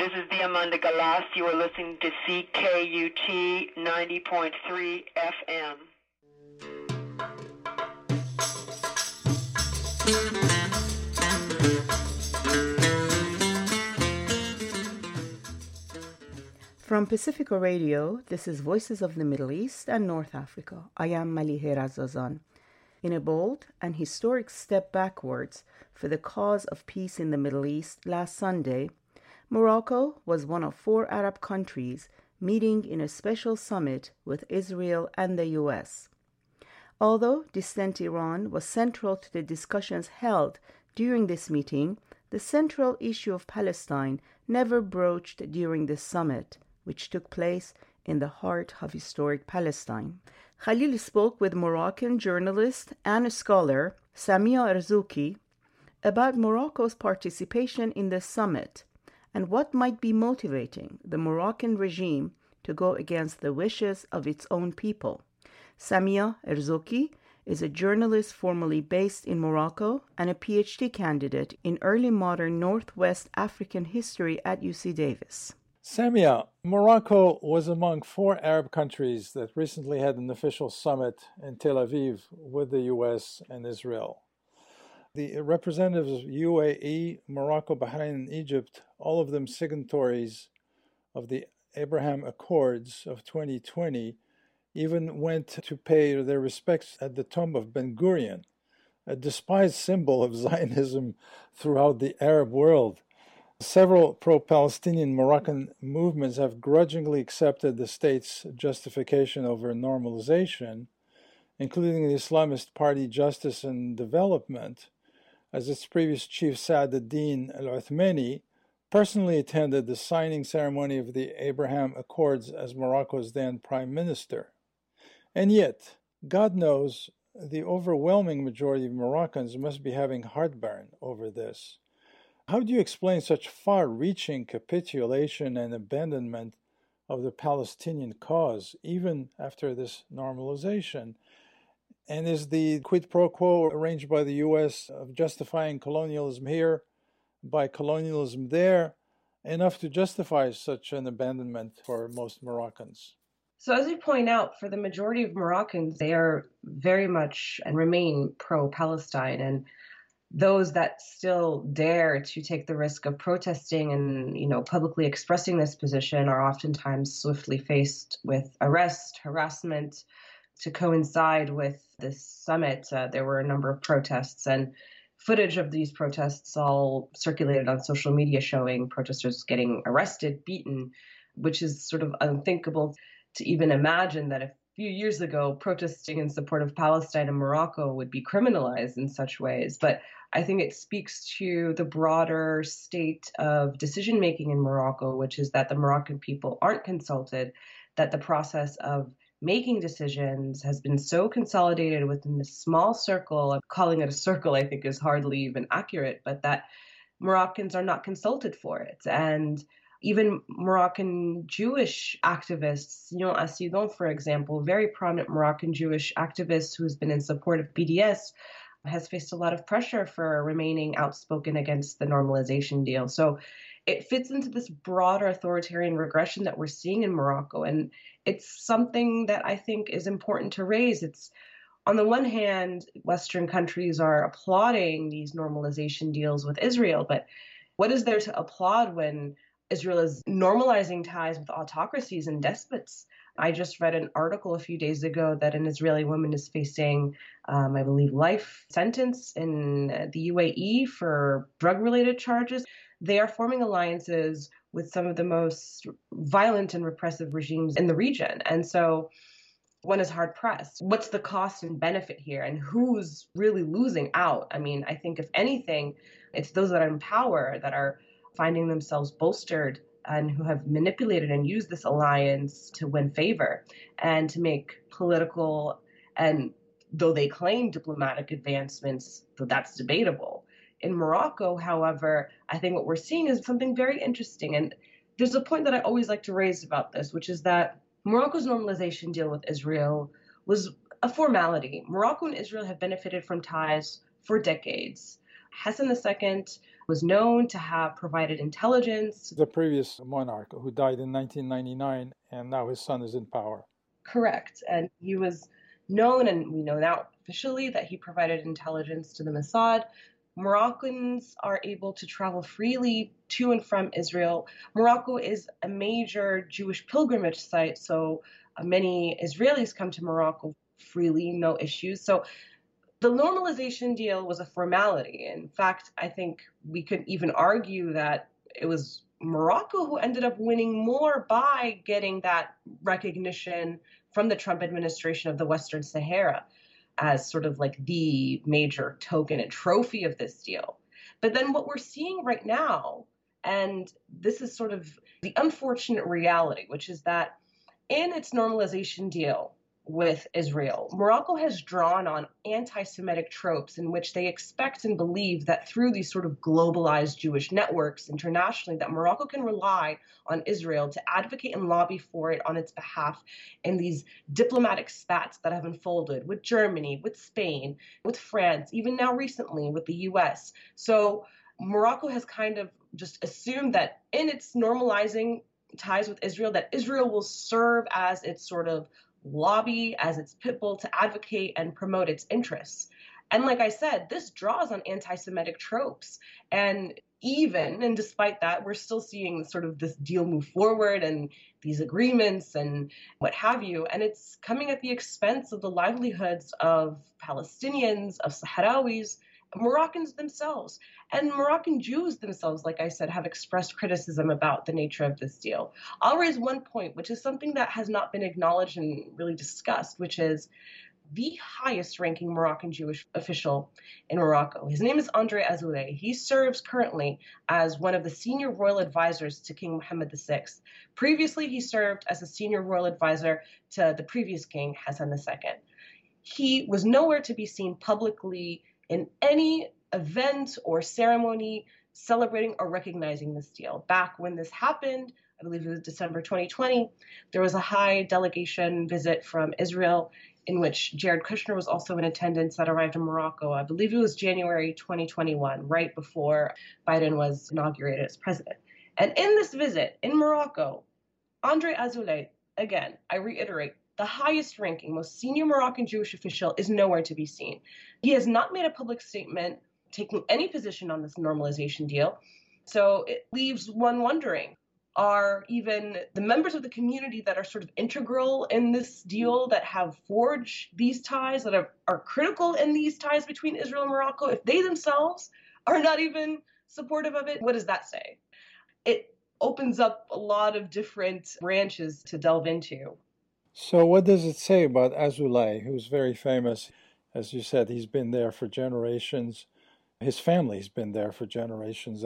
This is the Amanda Galas. You are listening to CKUT 90.3 FM. From Pacifica Radio, this is Voices of the Middle East and North Africa. I am Malihe Razazan. In a bold and historic step backwards for the cause of peace in the Middle East, last Sunday, Morocco was one of 4 Arab countries meeting in a special summit with Israel and the U.S. Although distant Iran was central to the discussions held during this meeting, the central issue of Palestine never broached during this summit, which took place in the heart of historic Palestine. Khalil spoke with Moroccan journalist and scholar Samia Erzouki about Morocco's participation in the summit and what might be motivating the Moroccan regime to go against the wishes of its own people. Samia Erzouki is a journalist formerly based in Morocco and a PhD candidate in early modern Northwest African history at UC Davis. Samia, Morocco was among 4 Arab countries that recently had an official summit in Tel Aviv with the U.S. and Israel. The representatives of UAE, Morocco, Bahrain, and Egypt, all of them signatories of the Abraham Accords of 2020, even went to pay their respects at the tomb of Ben Gurion, a despised symbol of Zionism throughout the Arab world. Several pro-Palestinian Moroccan movements have grudgingly accepted the state's justification over normalization, including the Islamist Party Justice and Development, as its previous chief Saad ad-Din al-Uthmani personally attended the signing ceremony of the Abraham Accords as Morocco's then prime minister. And yet, God knows, the overwhelming majority of Moroccans must be having heartburn over this. How do you explain such far-reaching capitulation and abandonment of the Palestinian cause, even after this normalization? And is the quid pro quo arranged by the U.S. of justifying colonialism here by colonialism there enough to justify such an abandonment for most Moroccans? So as you point out, for the majority of Moroccans, they are very much and remain pro-Palestine. And those that still dare to take the risk of protesting and, publicly expressing this position are oftentimes swiftly faced with arrest, harassment. To coincide with this summit, there were a number of protests, and footage of these protests all circulated on social media showing protesters getting arrested, beaten, which is sort of unthinkable to even imagine that a few years ago, protesting in support of Palestine and Morocco would be criminalized in such ways. But I think it speaks to the broader state of decision-making in Morocco, which is that the Moroccan people aren't consulted, that the process of making decisions has been so consolidated within this small circle. Calling it a circle, I think, is hardly even accurate, but that Moroccans are not consulted for it. And even Moroccan Jewish activists, Assidon, for example, very prominent Moroccan Jewish activist who has been in support of BDS, has faced a lot of pressure for remaining outspoken against the normalization deal. So it fits into this broader authoritarian regression that we're seeing in Morocco. And it's something that I think is important to raise. It's, on the one hand, Western countries are applauding these normalization deals with Israel, but what is there to applaud when Israel is normalizing ties with autocracies and despots? I just read an article a few days ago that an Israeli woman is facing, I believe, life sentence in the UAE for drug-related charges. They are forming alliances with some of the most violent and repressive regimes in the region. And so one is hard-pressed. What's the cost and benefit here, and who's really losing out? I mean, I think if anything, it's those that are in power that are finding themselves bolstered and who have manipulated and used this alliance to win favor and to make political, and though they claim diplomatic advancements, though that's debatable. In Morocco, however, I think what we're seeing is something very interesting. And there's a point that I always like to raise about this, which is that Morocco's normalization deal with Israel was a formality. Morocco and Israel have benefited from ties for decades. Hassan II was known to have provided intelligence. The previous monarch who died in 1999, and now his son is in power. Correct. And he was known, and we know now officially, that he provided intelligence to the Mossad. Moroccans are able to travel freely to and from Israel. Morocco is a major Jewish pilgrimage site, so many Israelis come to Morocco freely, no issues. So the normalization deal was a formality. In fact, I think we could even argue that it was Morocco who ended up winning more by getting that recognition from the Trump administration of the Western Sahara as sort of like the major token and trophy of this deal. But then what we're seeing right now, and this is sort of the unfortunate reality, which is that in its normalization deal with Israel, Morocco has drawn on anti-Semitic tropes in which they expect and believe that through these sort of globalized Jewish networks internationally, that Morocco can rely on Israel to advocate and lobby for it on its behalf in these diplomatic spats that have unfolded with Germany, with Spain, with France, even now recently with the US. So Morocco has kind of just assumed that in its normalizing ties with Israel, that Israel will serve as its sort of lobby, as its pit bull to advocate and promote its interests. And like I said, this draws on anti-Semitic tropes. And despite that, we're still seeing sort of this deal move forward and these agreements and what have you. And it's coming at the expense of the livelihoods of Palestinians, of Sahrawis, Moroccans themselves. And Moroccan Jews themselves, like I said, have expressed criticism about the nature of this deal. I'll raise one point, which is something that has not been acknowledged and really discussed, which is the highest ranking Moroccan Jewish official in Morocco. His name is André Azoulay. He serves currently as one of the senior royal advisors to King Mohammed VI. Previously, he served as a senior royal advisor to the previous king, Hassan II. He was nowhere to be seen publicly in any event or ceremony celebrating or recognizing this deal. Back when this happened, I believe it was December 2020, there was a high delegation visit from Israel in which Jared Kushner was also in attendance that arrived in Morocco. I believe it was January 2021, right before Biden was inaugurated as president. And in this visit in Morocco, André Azoulay, again, I reiterate, the highest ranking, most senior Moroccan Jewish official, is nowhere to be seen. He has not made a public statement taking any position on this normalization deal. So it leaves one wondering, are even the members of the community that are sort of integral in this deal, that have forged these ties, that are critical in these ties between Israel and Morocco, if they themselves are not even supportive of it, what does that say? It opens up a lot of different branches to delve into. So what does it say about Azoulay, who's very famous? As you said, he's been there for generations. His family's been there for generations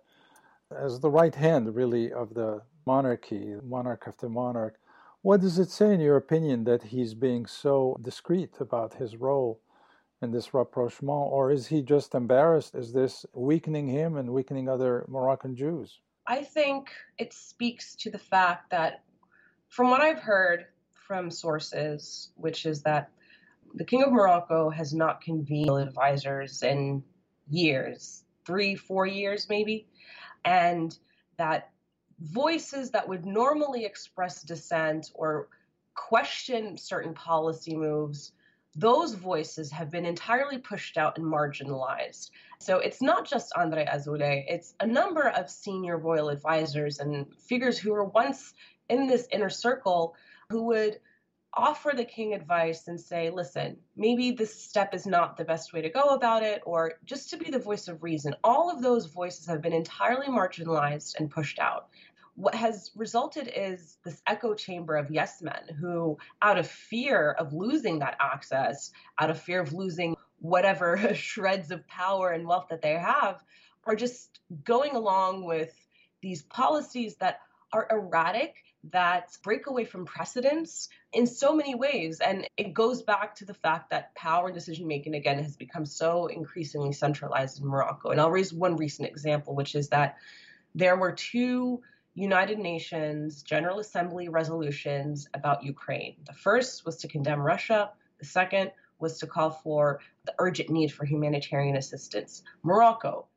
as the right hand, really, of the monarchy, monarch after monarch. What does it say, in your opinion, that he's being so discreet about his role in this rapprochement? Or is he just embarrassed? Is this weakening him and weakening other Moroccan Jews? I think it speaks to the fact that, from what I've heard from sources, which is that the King of Morocco has not convened advisors in years, 3-4 years maybe, and that voices that would normally express dissent or question certain policy moves, those voices have been entirely pushed out and marginalized. So it's not just André Azoulay, it's a number of senior royal advisors and figures who were once in this inner circle who would offer the king advice and say, listen, maybe this step is not the best way to go about it, or just to be the voice of reason. All of those voices have been entirely marginalized and pushed out. What has resulted is this echo chamber of yes men who, out of fear of losing that access, out of fear of losing whatever shreds of power and wealth that they have, are just going along with these policies that are erratic, that break away from precedents in so many ways. And it goes back to the fact that power and decision-making, again, has become so increasingly centralized in Morocco. And I'll raise one recent example, which is that there were 2 United Nations General Assembly resolutions about Ukraine. The first was to condemn Russia. The second was to call for the urgent need for humanitarian assistance. Morocco,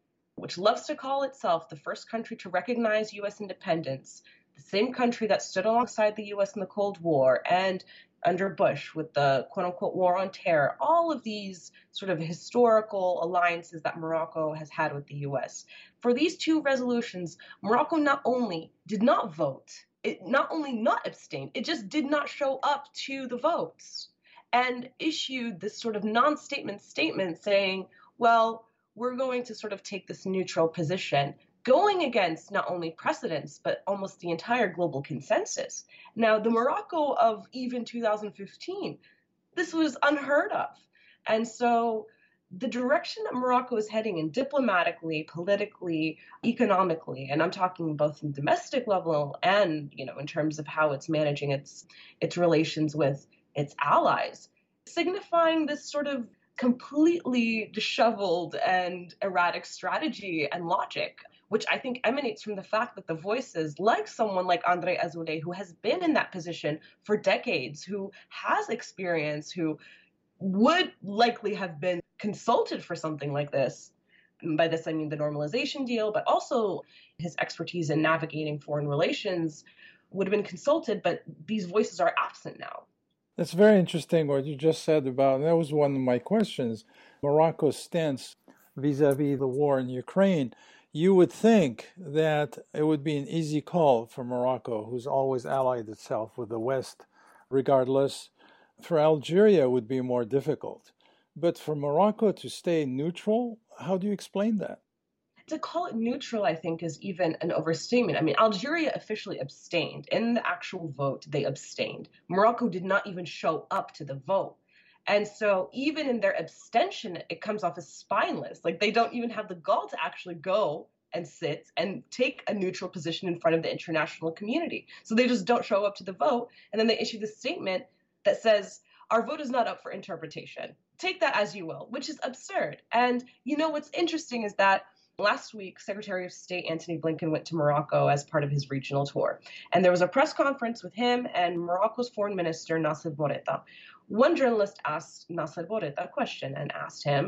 which loves to call itself the first country to recognize U.S. independence, the same country that stood alongside the U.S. in the Cold War and under Bush with the quote-unquote war on terror, all of these sort of historical alliances that Morocco has had with the U.S. For these two resolutions, Morocco not only did not vote, it not only not abstained, it just did not show up to the votes and issued this sort of non-statement statement saying, well, we're going to sort of take this neutral position, going against not only precedents, but almost the entire global consensus. Now, the Morocco of even 2015, this was unheard of. And so the direction that Morocco is heading in diplomatically, politically, economically, and I'm talking both in domestic level and, in terms of how it's managing its relations with its allies, signifying this sort of completely disheveled and erratic strategy and logic, which I think emanates from the fact that the voices, like someone like André Azoulay, who has been in that position for decades, who has experience, who would likely have been consulted for something like this. By this, I mean the normalization deal, but also his expertise in navigating foreign relations would have been consulted, but these voices are absent now. That's very interesting what you just said about, and that was one of my questions, Morocco's stance vis-a-vis the war in Ukraine. You would think that it would be an easy call for Morocco, who's always allied itself with the West, regardless. For Algeria, it would be more difficult. But for Morocco to stay neutral, how do you explain that? To call it neutral, I think, is even an overstatement. I mean, Algeria officially abstained. In the actual vote, they abstained. Morocco did not even show up to the vote. And so even in their abstention, it comes off as spineless. Like they don't even have the gall to actually go and sit and take a neutral position in front of the international community. So they just don't show up to the vote. And then they issue this statement that says, our vote is not up for interpretation. Take that as you will, which is absurd. And what's interesting is that last week, Secretary of State Antony Blinken went to Morocco as part of his regional tour. And there was a press conference with him and Morocco's foreign minister, Nasser Bourita. One journalist asked Nasser Bourita a question and asked him,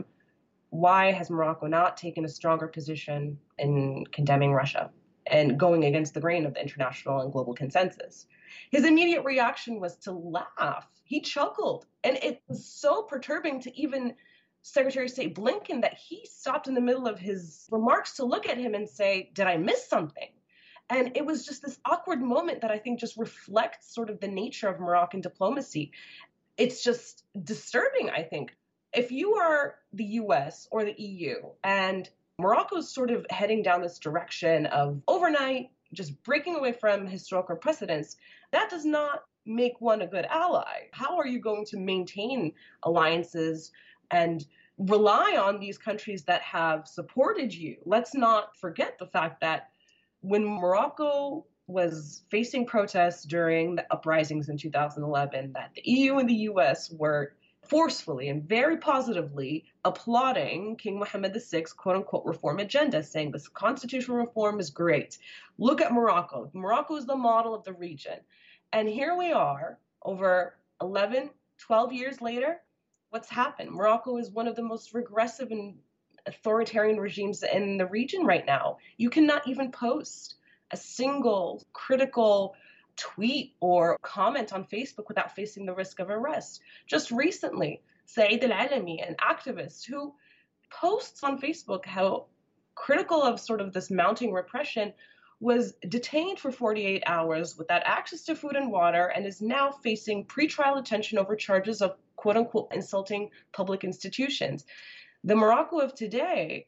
why has Morocco not taken a stronger position in condemning Russia and going against the grain of the international and global consensus? His immediate reaction was to laugh. He chuckled. And it was so perturbing to even Secretary of State Blinken that he stopped in the middle of his remarks to look at him and say, did I miss something? And it was just this awkward moment that I think just reflects sort of the nature of Moroccan diplomacy. It's just disturbing, I think. If you are the US or the EU and Morocco's sort of heading down this direction of overnight just breaking away from historical precedents, that does not make one a good ally. How are you going to maintain alliances and rely on these countries that have supported you? Let's not forget the fact that when Morocco was facing protests during the uprisings in 2011, that the EU and the US were forcefully and very positively applauding King Mohammed VI's quote-unquote reform agenda, saying this constitutional reform is great. Look at Morocco. Morocco is the model of the region. And here we are, over 11, 12 years later, what's happened? Morocco is one of the most regressive and authoritarian regimes in the region right now. You cannot even post a single critical tweet or comment on Facebook without facing the risk of arrest. Just recently, Saeed Al-Alami, an activist who posts on Facebook how critical of sort of this mounting repression, was detained for 48 hours without access to food and water and is now facing pretrial detention over charges of quote-unquote insulting public institutions. The Morocco of today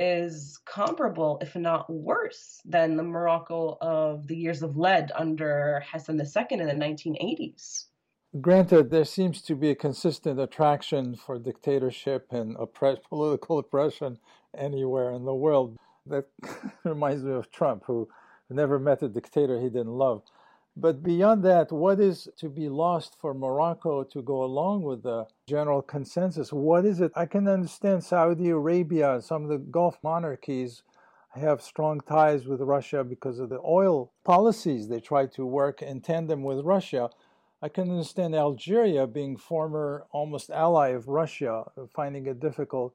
is comparable, if not worse, than the Morocco of the years of lead under Hassan II in the 1980s. Granted, there seems to be a consistent attraction for dictatorship and political oppression anywhere in the world. That reminds me of Trump, who never met a dictator he didn't love. But beyond that, what is to be lost for Morocco to go along with the general consensus? What is it? I can understand Saudi Arabia, some of the Gulf monarchies have strong ties with Russia because of the oil policies. They try to work in tandem with Russia. I can understand Algeria being former almost ally of Russia, finding it difficult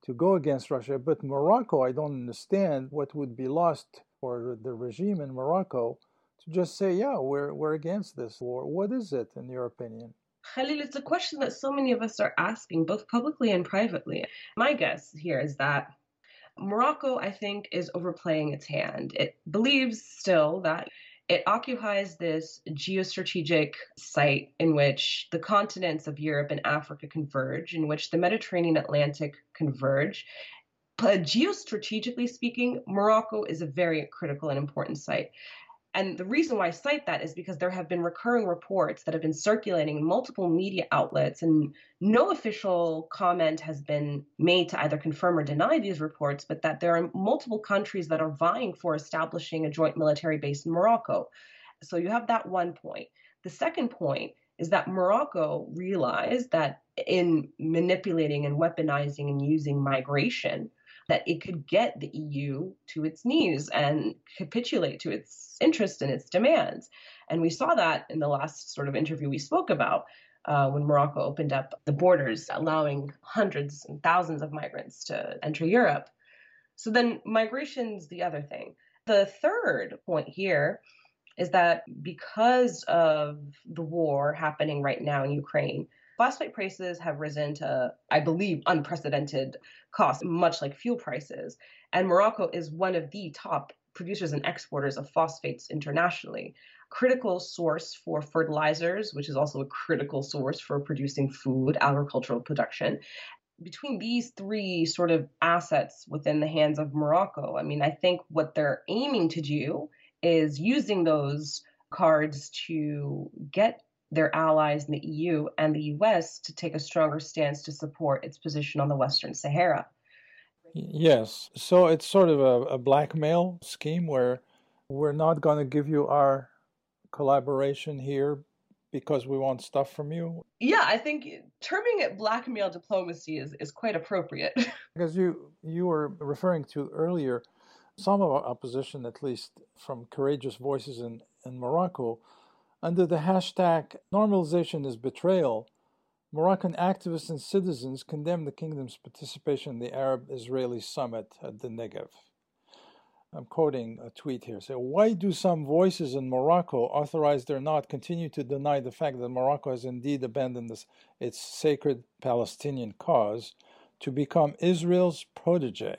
to go against Russia. But Morocco, I don't understand what would be lost for the regime in Morocco to just say, yeah, we're against this war. What is it, in your opinion? Khalil, it's a question that so many of us are asking, both publicly and privately. My guess here is that Morocco, I think, is overplaying its hand. It believes still that it occupies this geostrategic site in which the continents of Europe and Africa converge, in which the Mediterranean Atlantic converge. But geostrategically speaking, Morocco is a very critical and important site. And the reason why I cite that is because there have been recurring reports that have been circulating in multiple media outlets, and no official comment has been made to either confirm or deny these reports, but that there are multiple countries that are vying for establishing a joint military base in Morocco. So you have that one point. The second point is that Morocco realized that in manipulating and weaponizing and using migration, that it could get the EU to its knees and capitulate to its interest and its demands. And we saw that in the last sort of interview we spoke about when Morocco opened up the borders, allowing hundreds and thousands of migrants to enter Europe. So then migration's the other thing. The third point here is that because of the war happening right now in Ukraine, phosphate prices have risen to, I believe, unprecedented costs, much like fuel prices. And Morocco is one of the top producers and exporters of phosphates internationally. Critical source for fertilizers, which is also a critical source for producing food, agricultural production. Between these three sort of assets within the hands of Morocco, I mean, I think what they're aiming to do is using those cards to get their allies in the EU and the US to take a stronger stance to support its position on the Western Sahara. Yes. So it's sort of a blackmail scheme where we're not going to give you our collaboration here because we want stuff from you. Yeah, I think terming it blackmail diplomacy is quite appropriate. Because you were referring to earlier, some of our opposition, at least from courageous voices in Morocco, under the hashtag normalization is betrayal, Moroccan activists and citizens condemned the kingdom's participation in the Arab-Israeli summit at the Negev. I'm quoting a tweet here. So, why do some voices in Morocco, authorized or not, continue to deny the fact that Morocco has indeed abandoned its sacred Palestinian cause to become Israel's protege?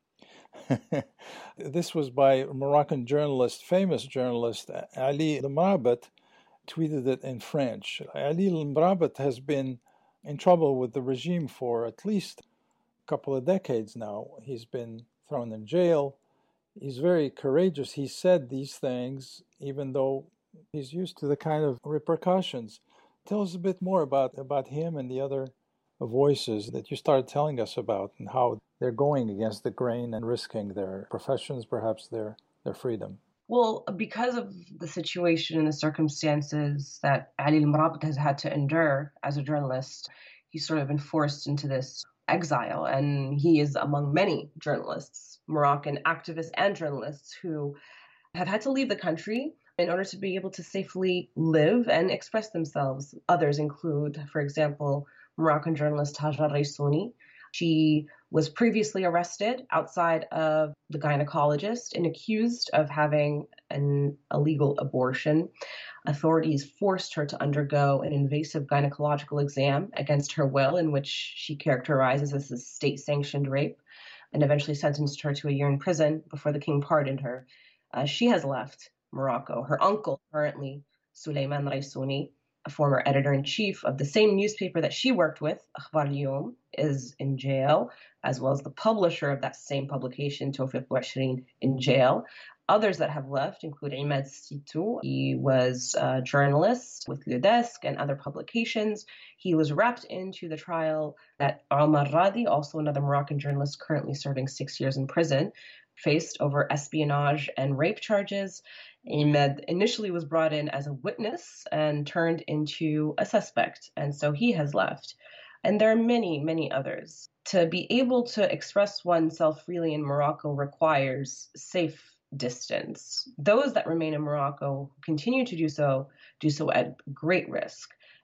This was by Moroccan journalist, famous journalist Ali Lemrabat, tweeted it in French. Ali Lemrabat has been in trouble with the regime for at least a couple of decades now. He's been thrown in jail. He's very courageous. He said these things even though he's used to the kind of repercussions. Tell us a bit more about him and the other voices that you started telling us about and how they're going against the grain and risking their professions, perhaps their freedom. Well, because of the situation and the circumstances that Ali Lemrabat has had to endure as a journalist, he's sort of been forced into this exile. And he is among many journalists, Moroccan activists and journalists, who have had to leave the country in order to be able to safely live and express themselves. Others include, for example, Moroccan journalist Hajar Raisouni. She was previously arrested outside of the gynecologist and accused of having an illegal abortion. Authorities forced her to undergo an invasive gynecological exam against her will, in which she characterizes as a state-sanctioned rape, and eventually sentenced her to a year in prison before the king pardoned her. She has left Morocco. Her uncle, currently, Souleymane Raisouni, a former editor-in-chief of the same newspaper that she worked with, Akhbar al-Yom, is in jail, as well as the publisher of that same publication, Tawfiq Bouachrin, in jail. Others that have left include Imad Sitou. He was a journalist with Le Desk and other publications. He was wrapped into the trial that Omar Radi, also another Moroccan journalist currently serving 6 years in prison, faced over espionage and rape charges. Imad initially was brought in as a witness and turned into a suspect, and so he has left. And there are many, many others. To be able to express oneself freely in Morocco requires safe distance. Those that remain in Morocco continue to do so at great risk.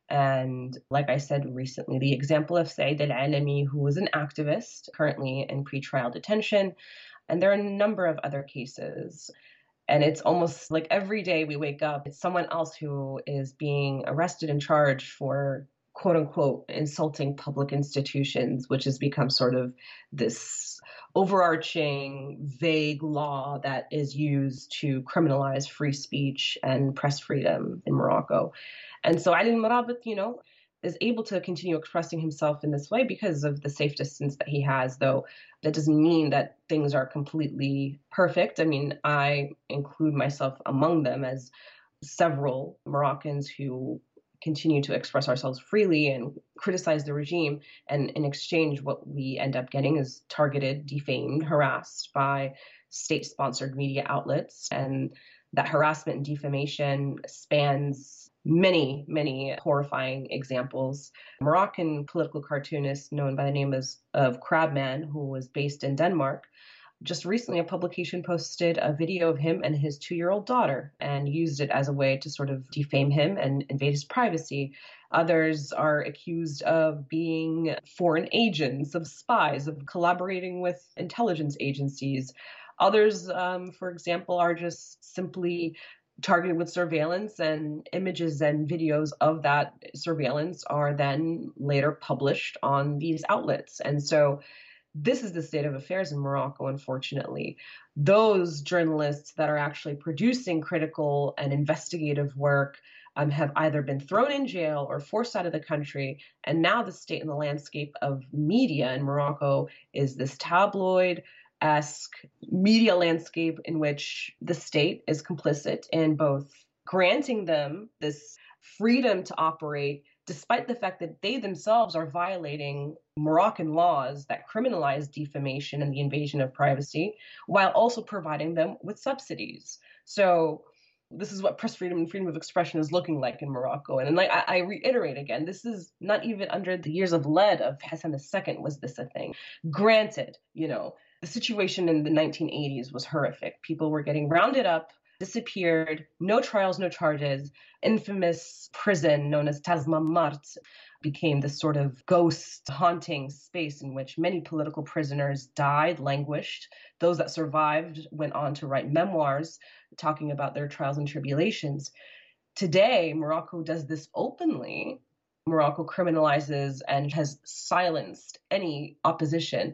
And like I said recently, the example of Saeed Al-Alami, who was an activist currently in pretrial detention. And there are a number of other cases. And it's almost like every day we wake up, it's someone else who is being arrested and charged for, quote unquote, insulting public institutions, which has become sort of this overarching, vague law that is used to criminalize free speech and press freedom in Morocco. And so Ali Morabit, is able to continue expressing himself in this way because of the safe distance that he has, though that doesn't mean that things are completely perfect. I mean, I include myself among them, as several Moroccans who continue to express ourselves freely and criticize the regime. And in exchange, what we end up getting is targeted, defamed, harassed by state-sponsored media outlets. And that harassment and defamation spans many, many horrifying examples. A Moroccan political cartoonist known by the name of Crabman, who was based in Denmark, just recently a publication posted a video of him and his 2-year-old daughter and used it as a way to sort of defame him and invade his privacy. Others are accused of being foreign agents, of spies, of collaborating with intelligence agencies. Others, for example, are just simply targeted with surveillance, and images and videos of that surveillance are then later published on these outlets. And so this is the state of affairs in Morocco, unfortunately. Those journalists that are actually producing critical and investigative work have either been thrown in jail or forced out of the country. And now the state and the landscape of media in Morocco is this tabloid-esque media landscape in which the state is complicit in both granting them this freedom to operate, despite the fact that they themselves are violating Moroccan laws that criminalize defamation and the invasion of privacy, while also providing them with subsidies. So this is what press freedom and freedom of expression is looking like in Morocco. And like I reiterate again, this is not even under the years of lead of Hassan II was this a thing. Granted, the situation in the 1980s was horrific. People were getting rounded up, disappeared, no trials, no charges. Infamous prison known as Tas Mamart became this sort of ghost haunting space in which many political prisoners died, languished. Those that survived went on to write memoirs talking about their trials and tribulations. Today, Morocco does this openly. Morocco criminalizes and has silenced any opposition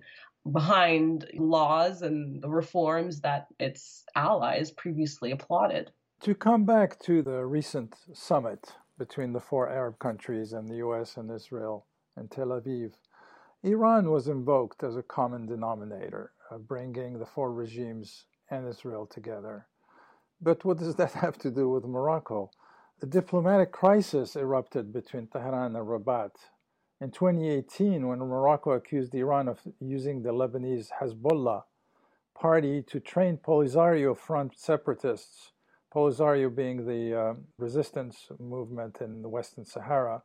behind laws and the reforms that its allies previously applauded. To come back to the recent summit between the 4 Arab countries and the US and Israel and Tel Aviv, Iran was invoked as a common denominator, bringing the 4 regimes and Israel together. But what does that have to do with Morocco? A diplomatic crisis erupted between Tehran and Rabat in 2018, when Morocco accused Iran of using the Lebanese Hezbollah party to train Polisario Front separatists, Polisario being the resistance movement in the Western Sahara,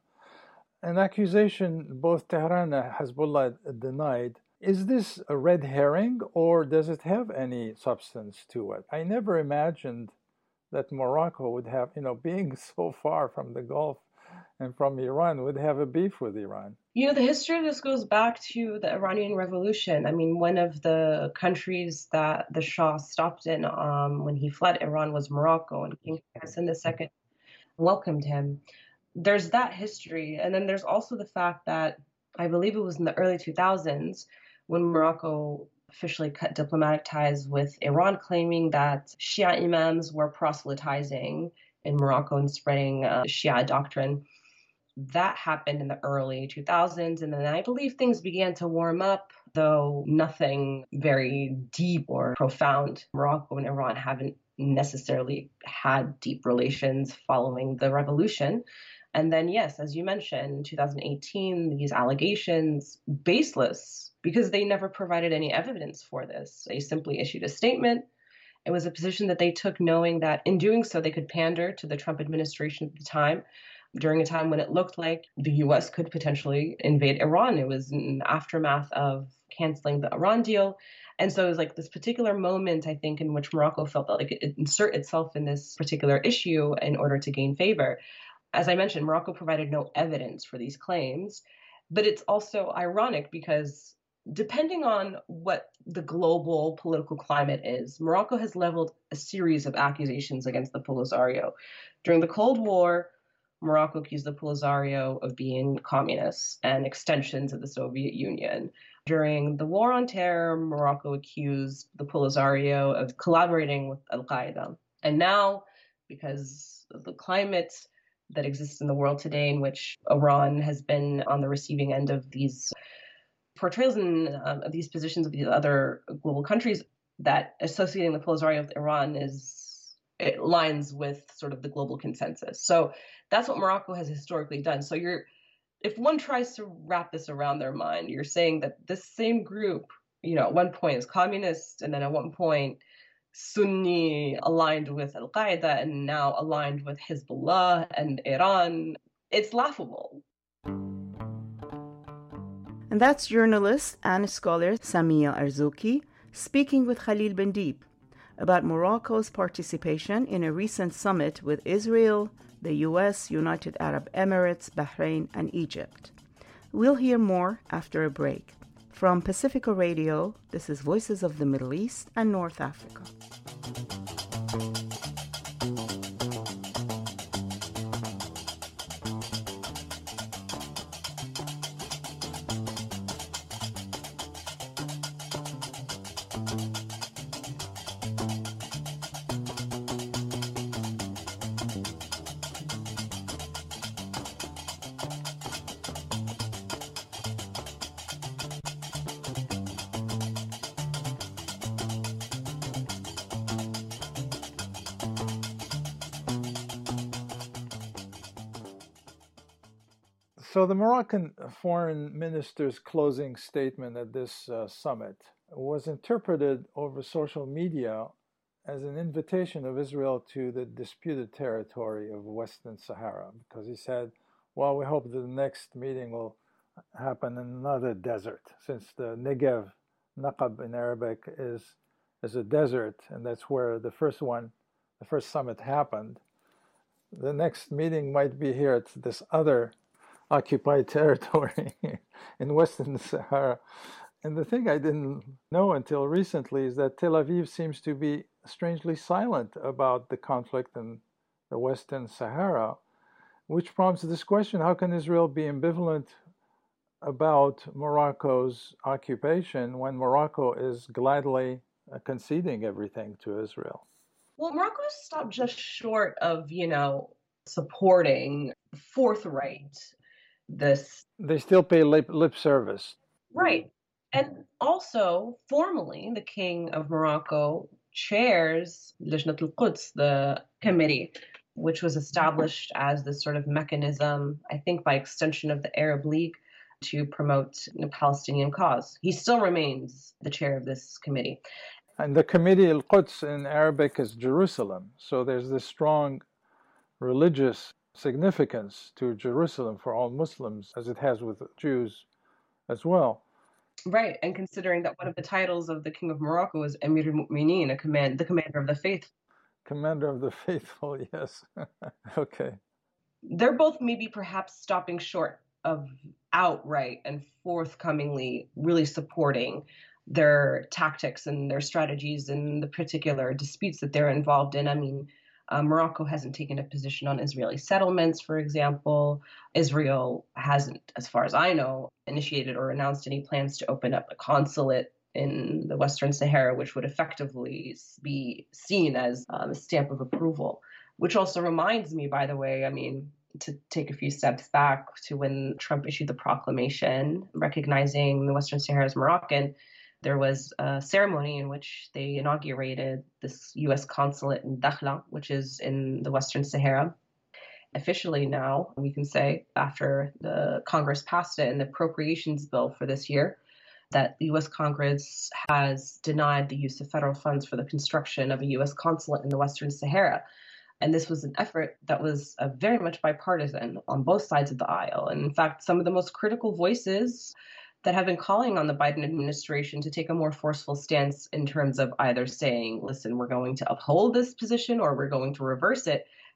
an accusation both Tehran and Hezbollah denied. Is this a red herring, or does it have any substance to it? I never imagined that Morocco would have, being so far from the Gulf and from Iran, would have a beef with Iran. The history of this goes back to the Iranian Revolution. I mean, one of the countries that the Shah stopped in when he fled Iran was Morocco, and King Hassan II welcomed him. There's that history. And then there's also the fact that I believe it was in the early 2000s when Morocco officially cut diplomatic ties with Iran, claiming that Shia imams were proselytizing in Morocco and spreading Shia doctrine. That happened in the early 2000s, and then I believe things began to warm up, though nothing very deep or profound. Morocco and Iran haven't necessarily had deep relations following the revolution. And then, yes, as you mentioned, in 2018, these allegations, baseless, because they never provided any evidence for this. They simply issued a statement. It was a position that they took knowing that in doing so, they could pander to the Trump administration at the time, during a time when it looked like the U.S. could potentially invade Iran. It was an aftermath of canceling the Iran deal. And so it was like this particular moment, I think, in which Morocco felt that like it insert itself in this particular issue in order to gain favor. As I mentioned, Morocco provided no evidence for these claims, but it's also ironic because depending on what the global political climate is, Morocco has leveled a series of accusations against the Polisario. During the Cold War, Morocco accused the Polisario of being communists and extensions of the Soviet Union. During the War on Terror, Morocco accused the Polisario of collaborating with Al-Qaeda. And now, because of the climate that exists in the world today, in which Iran has been on the receiving end of these portrayals and of these positions of these other global countries, that associating the Polisario with Iran it aligns with sort of the global consensus. So that's what Morocco has historically done. So if one tries to wrap this around their mind, you're saying that this same group, at one point is communist, and then at one point Sunni aligned with Al-Qaeda, and now aligned with Hezbollah and Iran. It's laughable. And that's journalist and scholar Samia Arzouki speaking with Khalil Bendeeb about Morocco's participation in a recent summit with Israel, the US, United Arab Emirates, Bahrain, and Egypt. We'll hear more after a break. From Pacifica Radio, this is Voices of the Middle East and North Africa. So the Moroccan foreign minister's closing statement at this summit was interpreted over social media as an invitation of Israel to the disputed territory of Western Sahara, because he said, well, we hope that the next meeting will happen in another desert, since the Negev, Naqab in Arabic, is a desert, and that's where the first summit happened. The next meeting might be here at this other occupied territory in Western Sahara. And the thing I didn't know until recently is that Tel Aviv seems to be strangely silent about the conflict in the Western Sahara, which prompts this question: how can Israel be ambivalent about Morocco's occupation when Morocco is gladly conceding everything to Israel? Well, Morocco stopped just short of, supporting forthright this. They still pay lip service. Right. And also, formally, the King of Morocco chairs Lajnat al-Quds, the committee, which was established as this sort of mechanism, I think by extension of the Arab League, to promote the Palestinian cause. He still remains the chair of this committee. And the committee, al-Quds in Arabic, is Jerusalem. So there's this strong religious significance to Jerusalem for all Muslims, as it has with Jews as well. Right, and considering that one of the titles of the King of Morocco is Emir al-Mu'minin, the commander of the faithful. Commander of the faithful, yes. Okay. They're both maybe perhaps stopping short of outright and forthcomingly really supporting their tactics and their strategies and the particular disputes that they're involved in. I mean, Morocco hasn't taken a position on Israeli settlements, for example. Israel hasn't, as far as I know, initiated or announced any plans to open up a consulate in the Western Sahara, which would effectively be seen as a stamp of approval. Which also reminds me, by the way, to take a few steps back to when Trump issued the proclamation recognizing the Western Sahara as Moroccan. There was a ceremony in which they inaugurated this U.S. consulate in Dakhla, which is in the Western Sahara. Officially now, we can say, after the Congress passed it in the appropriations bill for this year, that the U.S. Congress has denied the use of federal funds for the construction of a U.S. consulate in the Western Sahara. And this was an effort that was very much bipartisan on both sides of the aisle. And in fact, some of the most critical voices that have been calling on the Biden administration to take a more forceful stance in terms of either saying, listen, we're going to uphold this position or we're going to reverse it,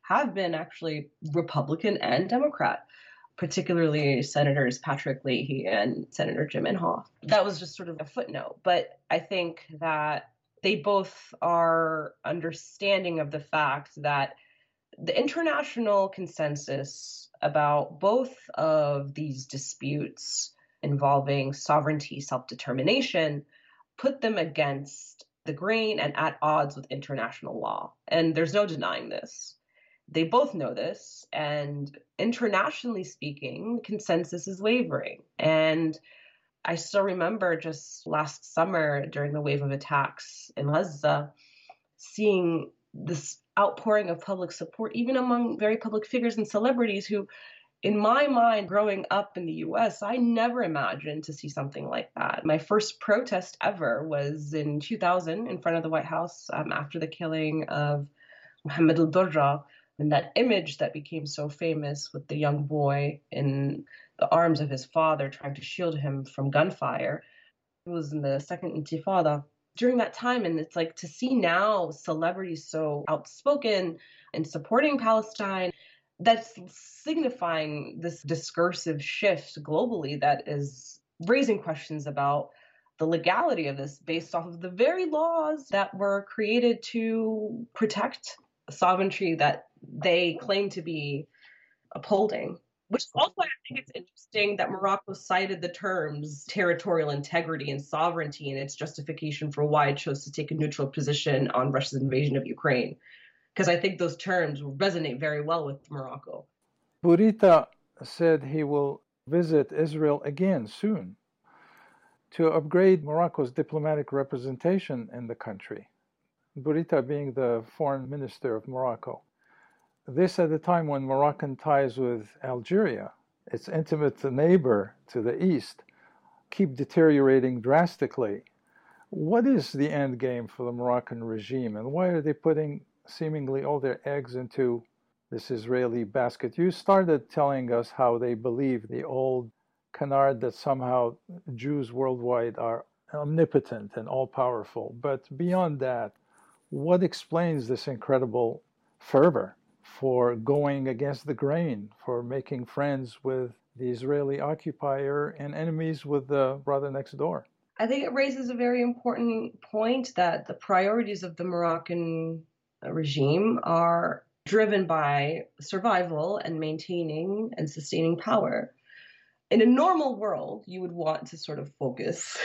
have been actually Republican and Democrat, particularly Senators Patrick Leahy and Senator Jim Inhofe. That was just sort of a footnote, but I think that they both are understanding of the fact that the international consensus about both of these disputes involving sovereignty, self-determination, put them against the grain and at odds with international law. And there's no denying this. They both know this, and internationally speaking, consensus is wavering. And I still remember just last summer during the wave of attacks in Gaza, seeing this outpouring of public support, even among very public figures and celebrities who, in my mind, growing up in the US, I never imagined to see something like that. My first protest ever was in 2000 in front of the White House after the killing of Mohammed al-Durra, and that image that became so famous with the young boy in the arms of his father trying to shield him from gunfire. It was in the second Intifada. During that time, and it's like to see now celebrities so outspoken and supporting Palestine, that's signifying this discursive shift globally that is raising questions about the legality of this based off of the very laws that were created to protect sovereignty that they claim to be upholding. Which is also why I think it's interesting that Morocco cited the terms territorial integrity and sovereignty in its justification for why it chose to take a neutral position on Russia's invasion of Ukraine. Because I think those terms resonate very well with Morocco. Bourita said he will visit Israel again soon to upgrade Morocco's diplomatic representation in the country. Bourita being the foreign minister of Morocco. This at a time when Moroccan ties with Algeria, its intimate neighbor to the east, keep deteriorating drastically. What is the end game for the Moroccan regime, and why are they putting seemingly all their eggs into this Israeli basket? You started telling us how they believe the old canard that somehow Jews worldwide are omnipotent and all-powerful. But beyond that, what explains this incredible fervor for going against the grain, for making friends with the Israeli occupier and enemies with the brother next door? I think it raises a very important point that the priorities of the Moroccan regime are driven by survival and maintaining and sustaining power. In a normal world, you would want to sort of focus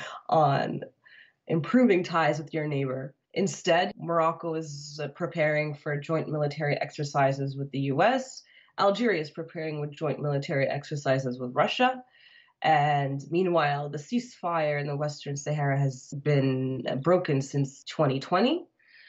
on improving ties with your neighbor. Instead, Morocco is preparing for joint military exercises with the US. Algeria is preparing with joint military exercises with Russia. And meanwhile, the ceasefire in the Western Sahara has been broken since 2020.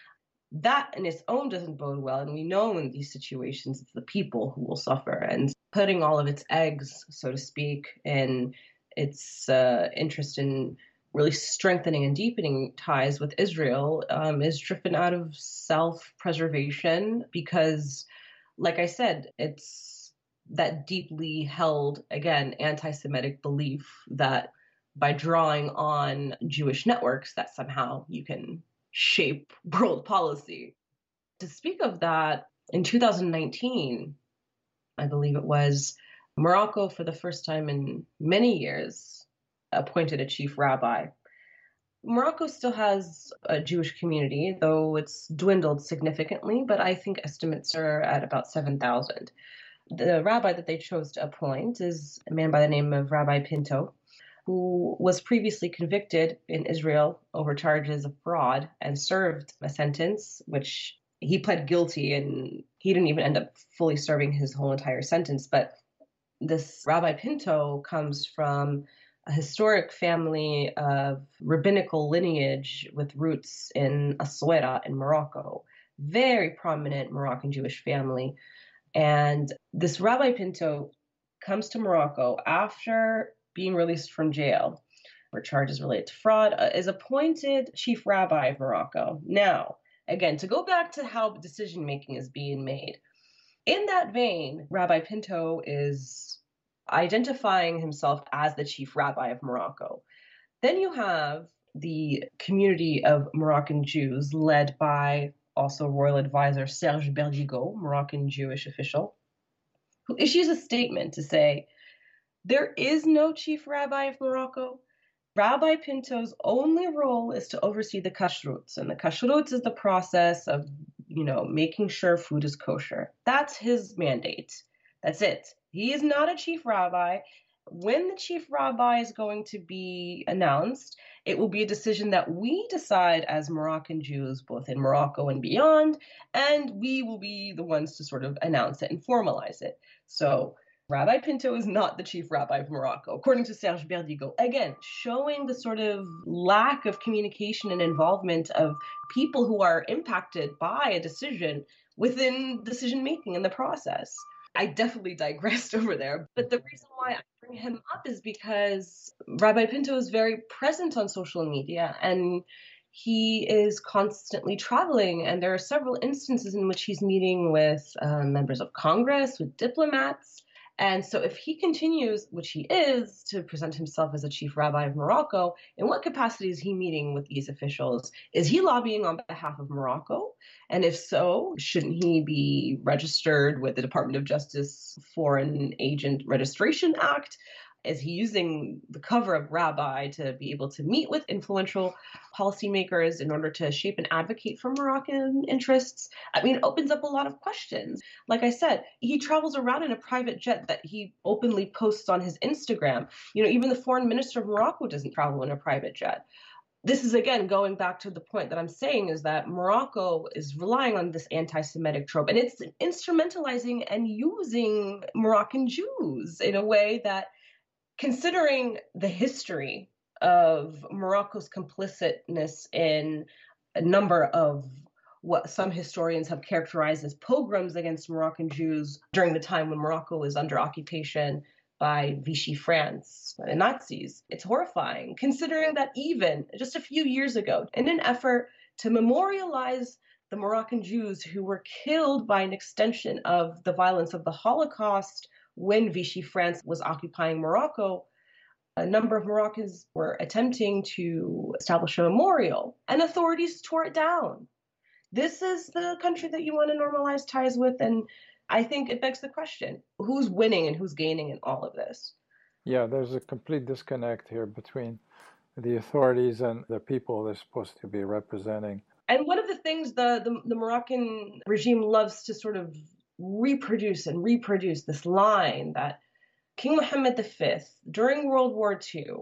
That in its own doesn't bode well. And we know in these situations, it's the people who will suffer. And putting all of its eggs, so to speak, in its interest in really strengthening and deepening ties with Israel is driven out of self-preservation because, like I said, it's that deeply held, again, anti-Semitic belief that by drawing on Jewish networks that somehow you can shape world policy. To speak of that, in 2019, I believe it was, Morocco, for the first time in many years, appointed a chief rabbi. Morocco still has a Jewish community, though it's dwindled significantly, but I think estimates are at about 7,000. The rabbi that they chose to appoint is a man by the name of Rabbi Pinto, who was previously convicted in Israel over charges of fraud and served a sentence, which he pled guilty, and he didn't even end up fully serving his whole entire sentence. But this Rabbi Pinto comes from a historic family of rabbinical lineage with roots in Essaouira in Morocco, very prominent Moroccan Jewish family. And this Rabbi Pinto comes to Morocco after being released from jail for charges related to fraud, is appointed chief rabbi of Morocco. Now, again, to go back to how decision-making is being made, in that vein, Rabbi Pinto is identifying himself as the chief rabbi of Morocco. Then you have the community of Moroccan Jews led by also royal advisor Serge Berdigo, Moroccan Jewish official, who issues a statement to say, there is no chief rabbi of Morocco. Rabbi Pinto's only role is to oversee the kashrut, and the kashrut is the process of, making sure food is kosher. That's his mandate. That's it. He is not a chief rabbi. When the chief rabbi is going to be announced, it will be a decision that we decide as Moroccan Jews, both in Morocco and beyond, and we will be the ones to sort of announce it and formalize it. So Rabbi Pinto is not the chief rabbi of Morocco, according to Serge Berdigo. Again, showing the sort of lack of communication and involvement of people who are impacted by a decision within decision-making in the process. I definitely digressed over there, but the reason why I bring him up is because Rabbi Pinto is very present on social media, and he is constantly traveling, and there are several instances in which he's meeting with members of Congress, with diplomats. And so if he continues, which he is, to present himself as a chief rabbi of Morocco, in what capacity is he meeting with these officials? Is he lobbying on behalf of Morocco? And if so, shouldn't he be registered with the Department of Justice Foreign Agent Registration Act? Is he using the cover of rabbi to be able to meet with influential policymakers in order to shape and advocate for Moroccan interests? I mean, it opens up a lot of questions. Like I said, he travels around in a private jet that he openly posts on his Instagram. Even the foreign minister of Morocco doesn't travel in a private jet. This is, again, going back to the point that I'm saying, is that Morocco is relying on this anti-Semitic trope, and it's instrumentalizing and using Moroccan Jews in a way that, considering the history of Morocco's complicitness in a number of what some historians have characterized as pogroms against Moroccan Jews during the time when Morocco was under occupation by Vichy France, the Nazis. It's horrifying, considering that even just a few years ago, in an effort to memorialize the Moroccan Jews who were killed by an extension of the violence of the Holocaust when Vichy France was occupying Morocco, a number of Moroccans were attempting to establish a memorial, and authorities tore it down. This is the country that you want to normalize ties with, and I think it begs the question, who's winning and who's gaining in all of this? Yeah, there's a complete disconnect here between the authorities and the people they're supposed to be representing. And one of the things the Moroccan regime loves to sort of reproduce this line that King Mohammed V, during World War II,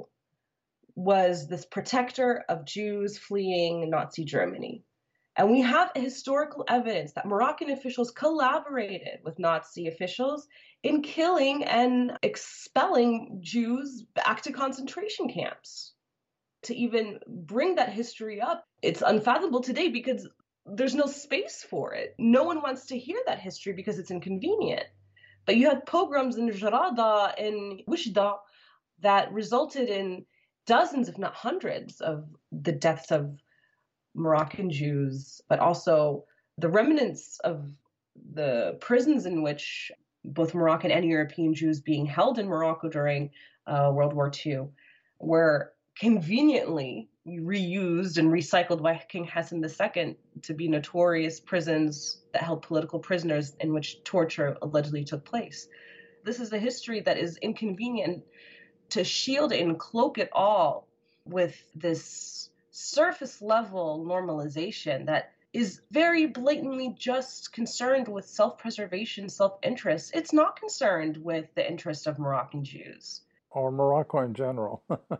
was this protector of Jews fleeing Nazi Germany. And we have historical evidence that Moroccan officials collaborated with Nazi officials in killing and expelling Jews back to concentration camps. To even bring that history up, it's unfathomable today because there's no space for it. No one wants to hear that history because it's inconvenient. But you had pogroms in Jarada and Wishda that resulted in dozens, if not hundreds, of the deaths of Moroccan Jews, but also the remnants of the prisons in which both Moroccan and European Jews being held in Morocco during World War II were conveniently reused and recycled by King Hassan II to be notorious prisons that held political prisoners in which torture allegedly took place. This is a history that is inconvenient to shield and cloak it all with this surface level normalization that is very blatantly just concerned with self-preservation, self-interest. It's not concerned with the interest of Moroccan Jews. Or Morocco in general,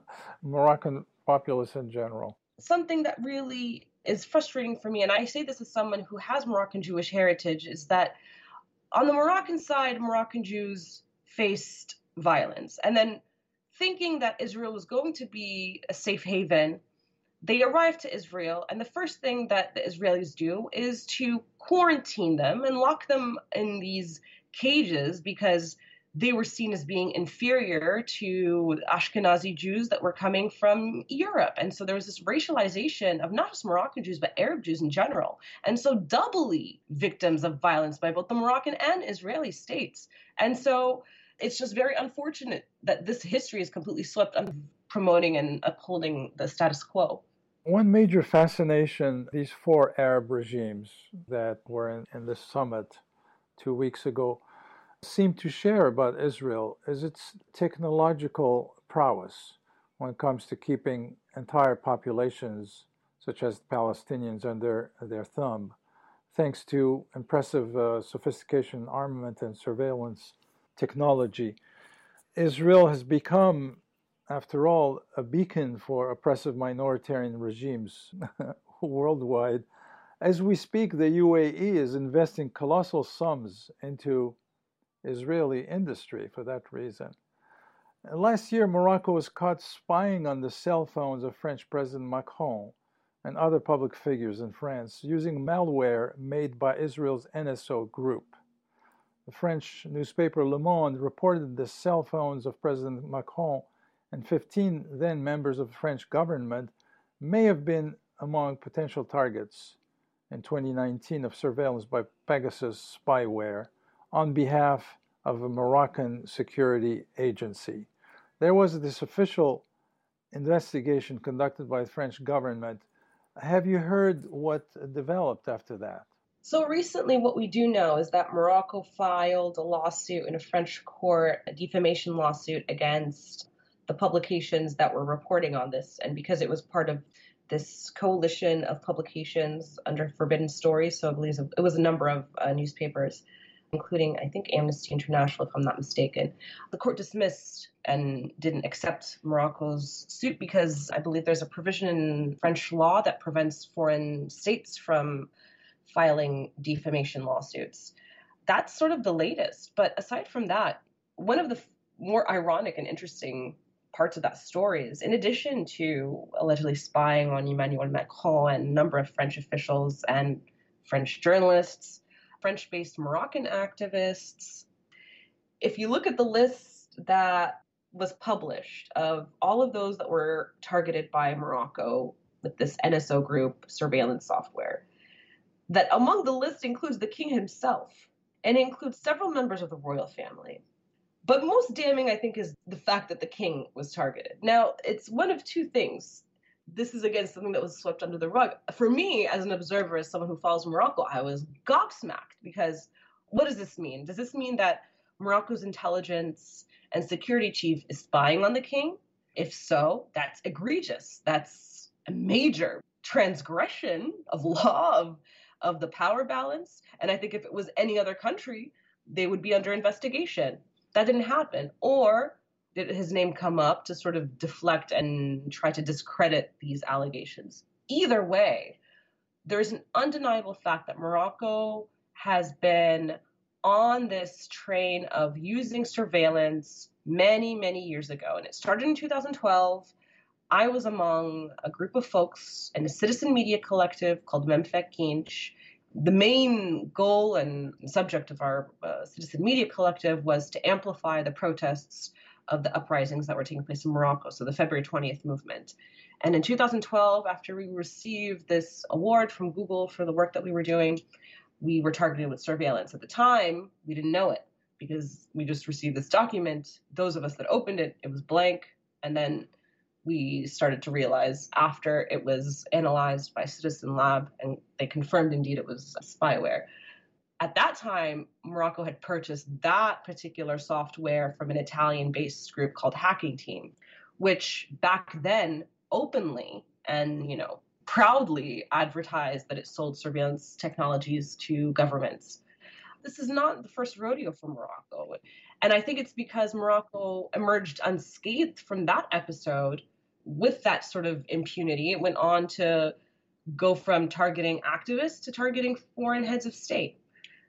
Moroccan populace in general. Something that really is frustrating for me, and I say this as someone who has Moroccan Jewish heritage, is that on the Moroccan side, Moroccan Jews faced violence. And then thinking that Israel was going to be a safe haven, they arrived to Israel, and the first thing that the Israelis do is to quarantine them and lock them in these cages because they were seen as being inferior to Ashkenazi Jews that were coming from Europe. And so there was this racialization of not just Moroccan Jews, but Arab Jews in general. And so doubly victims of violence by both the Moroccan and Israeli states. And so it's just very unfortunate that this history is completely swept under promoting and upholding the status quo. One major fascination these four Arab regimes that were in this summit 2 weeks ago seem to share about Israel is its technological prowess when it comes to keeping entire populations, such as Palestinians, under their thumb, thanks to impressive sophistication, armament, and surveillance technology. Israel has become, after all, a beacon for oppressive minoritarian regimes worldwide. As we speak, the UAE is investing colossal sums into Israeli industry for that reason. Last year, Morocco was caught spying on the cell phones of French President Macron and other public figures in France using malware made by Israel's NSO group. The French newspaper Le Monde reported the cell phones of President Macron and 15 then members of the French government may have been among potential targets in 2019 of surveillance by Pegasus spyware on behalf of a Moroccan security agency. There was this official investigation conducted by the French government. Have you heard what developed after that? So recently, what we do know is that Morocco filed a lawsuit in a French court, a defamation lawsuit against the publications that were reporting on this. And because it was part of this coalition of publications under Forbidden Stories, so I believe it was a number of newspapers, including, I think, Amnesty International, if I'm not mistaken. The court dismissed and didn't accept Morocco's suit because I believe there's a provision in French law that prevents foreign states from filing defamation lawsuits. That's sort of the latest. But aside from that, one of the more ironic and interesting parts of that story is, in addition to allegedly spying on Emmanuel Macron and a number of French officials and French journalists, French-based Moroccan activists, if you look at the list that was published of all of those that were targeted by Morocco with this NSO group surveillance software, that among the list includes the king himself and includes several members of the royal family. But most damning, I think, is the fact that the king was targeted. Now, it's one of two things. This is, again, something that was swept under the rug. For me, as an observer, as someone who follows Morocco, I was gobsmacked because what does this mean? Does this mean that Morocco's intelligence and security chief is spying on the king? If so, that's egregious. That's a major transgression of law, of the power balance. And I think if it was any other country, they would be under investigation. That didn't happen. Or did his name come up to sort of deflect and try to discredit these allegations? Either way, there's an undeniable fact that Morocco has been on this train of using surveillance many, many years ago. And it started in 2012. I was among a group of folks in a citizen media collective called Memfek Kinch. The main goal and subject of our citizen media collective was to amplify the protests of the uprisings that were taking place in Morocco, so the February 20th movement. And in 2012, after we received this award from Google for the work that we were doing, we were targeted with surveillance. At the time, we didn't know it because we just received this document. Those of us that opened it, it was blank. And then we started to realize after it was analyzed by Citizen Lab and they confirmed indeed it was spyware. At that time, Morocco had purchased that particular software from an Italian-based group called Hacking Team, which back then openly and, proudly advertised that it sold surveillance technologies to governments. This is not the first rodeo for Morocco. And I think it's because Morocco emerged unscathed from that episode with that sort of impunity. It went on to go from targeting activists to targeting foreign heads of state.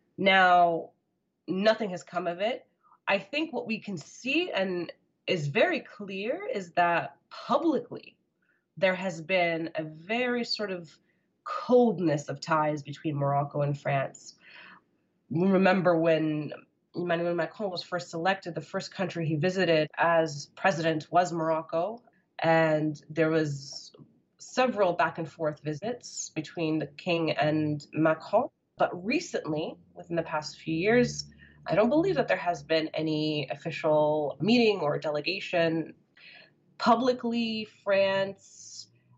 Now, nothing has come of it. I think what we can see and is very clear is that publicly there has been a very sort of coldness of ties between Morocco and France. We remember when Emmanuel Macron was first elected, the first country he visited as president was Morocco. And there was several back and forth visits between the king and Macron. But recently, within the past few years, I don't believe that there has been any official meeting or delegation. Publicly, France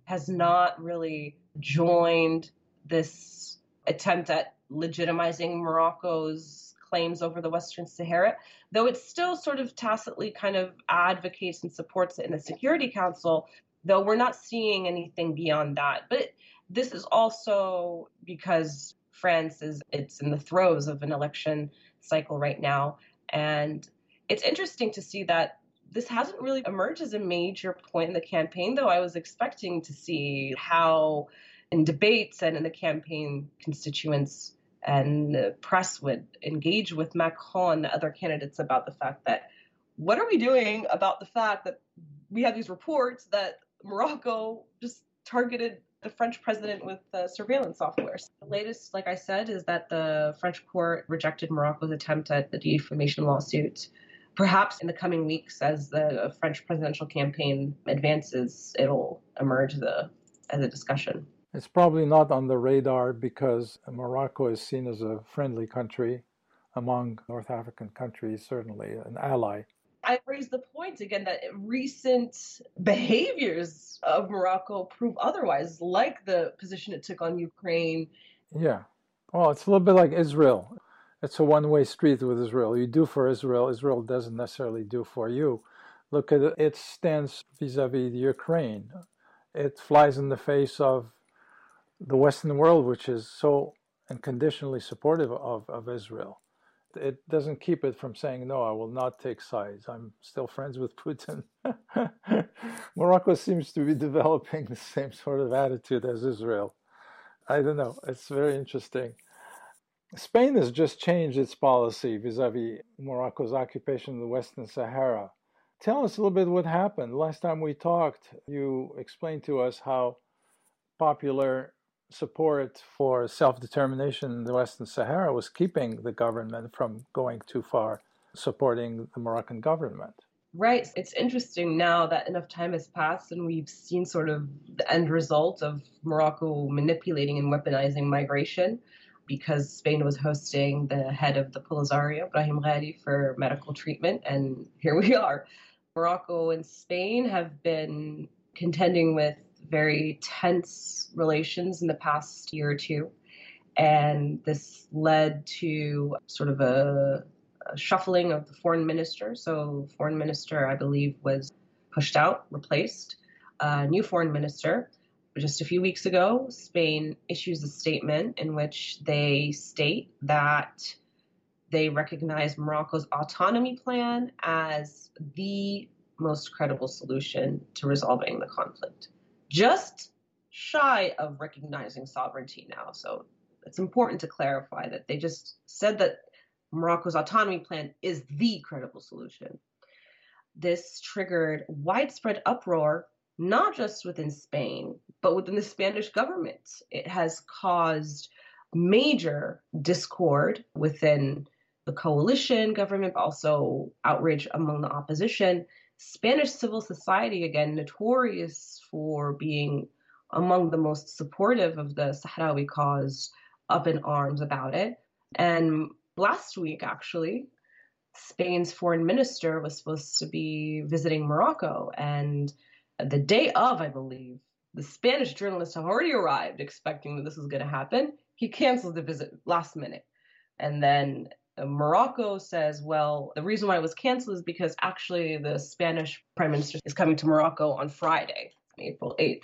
has not really joined this attempt at legitimizing Morocco's claims over the Western Sahara, though it still sort of tacitly kind of advocates and supports it in the Security Council, though we're not seeing anything beyond that. But this is also because France it's in the throes of an election cycle right now. And it's interesting to see that this hasn't really emerged as a major point in the campaign, though I was expecting to see how in debates and in the campaign constituents and the press would engage with Macron and the other candidates about the fact that what are we doing about the fact that we have these reports that Morocco just targeted the French president with surveillance software. So the latest, like I said, is that the French court rejected Morocco's attempt at the defamation lawsuit. Perhaps in the coming weeks, as the French presidential campaign advances, it'll emerge as a discussion. It's probably not on the radar because Morocco is seen as a friendly country among North African countries, certainly an ally. I raised the point again that recent behaviors of Morocco prove otherwise, like the position it took on Ukraine. Yeah. Well, it's a little bit like Israel. It's a one-way street with Israel. You do for Israel, Israel doesn't necessarily do for you. Look at its stance vis-a-vis the Ukraine. It flies in the face of the Western world, which is so unconditionally supportive of Israel. It doesn't keep it from saying, no, I will not take sides. I'm still friends with Putin. Morocco seems to be developing the same sort of attitude as Israel. I don't know. It's very interesting. Spain has just changed its policy vis-a-vis Morocco's occupation of the Western Sahara. Tell us a little bit what happened. Last time we talked, you explained to us how popular support for self-determination in the Western Sahara was keeping the government from going too far, supporting the Moroccan government. Right. It's interesting now that enough time has passed and we've seen sort of the end result of Morocco manipulating and weaponizing migration, because Spain was hosting the head of the Polisario, Brahim Ghali, for medical treatment. And here we are. Morocco and Spain have been contending with very tense relations in the past year or two. And this led to sort of a shuffling of the foreign minister. So foreign minister, I believe, was pushed out, replaced. New foreign minister. Just a few weeks ago, Spain issues a statement in which they state that they recognize Morocco's autonomy plan as the most credible solution to resolving the conflict. Just shy of recognizing sovereignty now. So it's important to clarify that they just said that Morocco's autonomy plan is the credible solution. This triggered widespread uproar, not just within Spain, but within the Spanish government. It has caused major discord within the coalition government, but also outrage among the opposition. Spanish civil society, again, notorious for being among the most supportive of the Sahrawi cause, up in arms about it. And last week, actually, Spain's foreign minister was supposed to be visiting Morocco. And the day of, I believe, the Spanish journalists have already arrived expecting that this was going to happen. He canceled the visit last minute. And then Morocco says, well, the reason why it was canceled is because actually the Spanish prime minister is coming to Morocco on Friday, April 8th.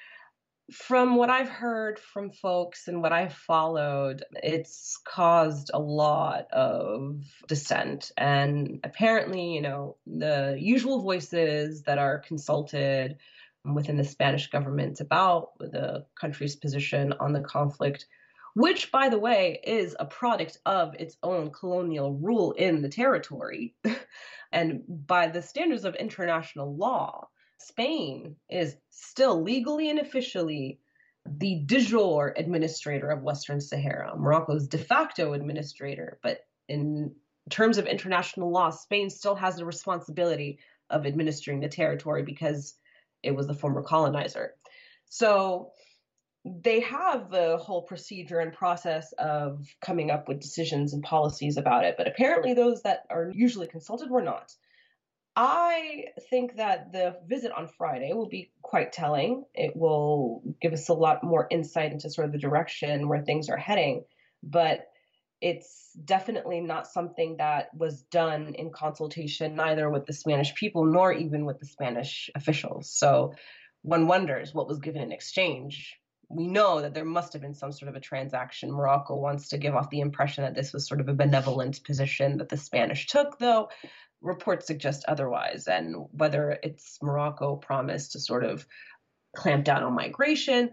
From what I've heard from folks and what I've followed, it's caused a lot of dissent. And apparently, the usual voices that are consulted within the Spanish government about the country's position on the conflict, which, by the way, is a product of its own colonial rule in the territory. And by the standards of international law, Spain is still legally and officially the de jure administrator of Western Sahara, Morocco's de facto administrator. But in terms of international law, Spain still has the responsibility of administering the territory because it was the former colonizer. So they have the whole procedure and process of coming up with decisions and policies about it. But apparently those that are usually consulted were not. I think that the visit on Friday will be quite telling. It will give us a lot more insight into sort of the direction where things are heading. But it's definitely not something that was done in consultation neither with the Spanish people nor even with the Spanish officials. So one wonders what was given in exchange. We know that there must have been some sort of a transaction. Morocco wants to give off the impression that this was sort of a benevolent position that the Spanish took, though reports suggest otherwise. And whether it's Morocco promised to sort of clamp down on migration,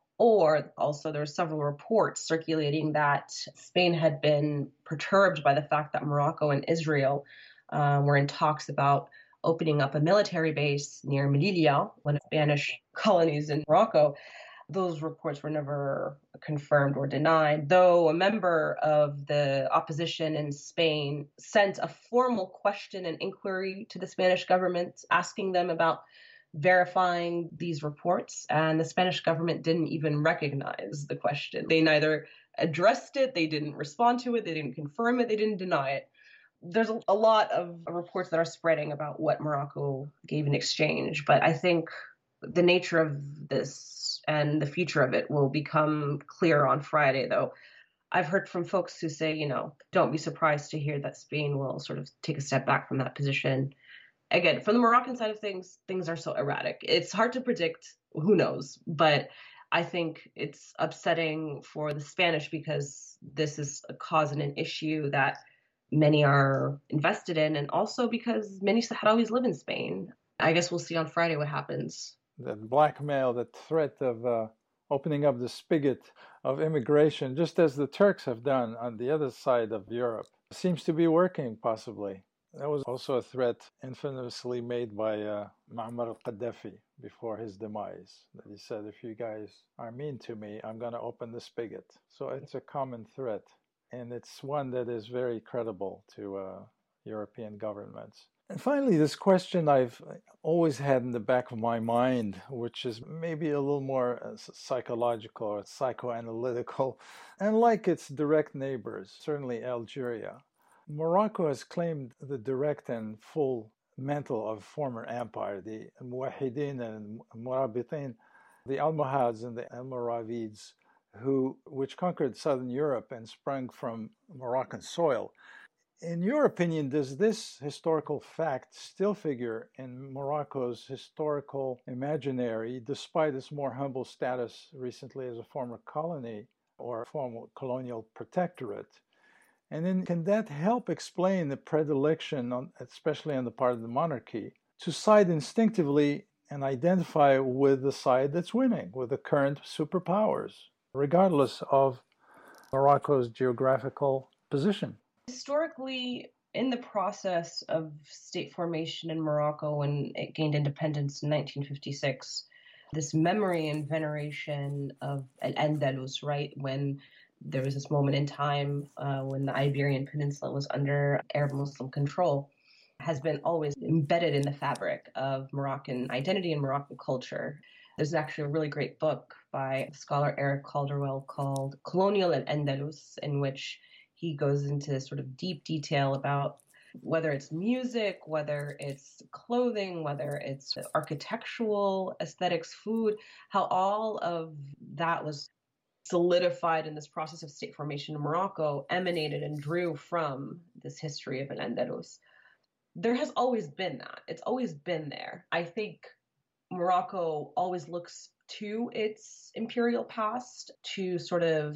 or also there are several reports circulating that Spain had been perturbed by the fact that Morocco and Israel were in talks about opening up a military base near Melilla, one of the Spanish colonies in Morocco. Those reports were never confirmed or denied, though a member of the opposition in Spain sent a formal question and inquiry to the Spanish government asking them about verifying these reports, and the Spanish government didn't even recognize the question. They neither addressed it, they didn't respond to it, they didn't confirm it, they didn't deny it. There's a lot of reports that are spreading about what Morocco gave in exchange, but I think the nature of this and the future of it will become clear on Friday, though. I've heard from folks who say, don't be surprised to hear that Spain will sort of take a step back from that position. Again, from the Moroccan side of things are so erratic. It's hard to predict, who knows, but I think it's upsetting for the Spanish because this is a cause and an issue that many are invested in, and also because many Sahrawis live in Spain. I guess we'll see on Friday what happens. That blackmail, that threat of opening up the spigot of immigration, just as the Turks have done on the other side of Europe, seems to be working, possibly. That was also a threat infamously made by Muammar al-Gaddafi before his demise, that he said, if you guys are mean to me, I'm going to open the spigot. So it's a common threat, and it's one that is very credible to European governments. And finally, this question I've always had in the back of my mind, which is maybe a little more psychological or psychoanalytical, and like its direct neighbors, certainly Algeria. Morocco has claimed the direct and full mantle of former empire, the Muwahidin and Murabitin, the Almohads and the Almoravids, which conquered southern Europe and sprung from Moroccan soil. In your opinion, does this historical fact still figure in Morocco's historical imaginary, despite its more humble status recently as a former colony or a former colonial protectorate? And then can that help explain the predilection, especially on the part of the monarchy, to side instinctively and identify with the side that's winning, with the current superpowers, regardless of Morocco's geographical position? Historically, in the process of state formation in Morocco when it gained independence in 1956, this memory and veneration of Al-Andalus, right, when there was this moment in time when the Iberian Peninsula was under Arab Muslim control, has been always embedded in the fabric of Moroccan identity and Moroccan culture. There's actually a really great book by scholar Eric Calderwell called Colonial Al-Andalus, in which he goes into sort of deep detail about whether it's music, whether it's clothing, whether it's architectural aesthetics, food, how all of that was solidified in this process of state formation in Morocco, emanated and drew from this history of Al-Andalus. There has always been that. It's always been there. I think Morocco always looks to its imperial past to sort of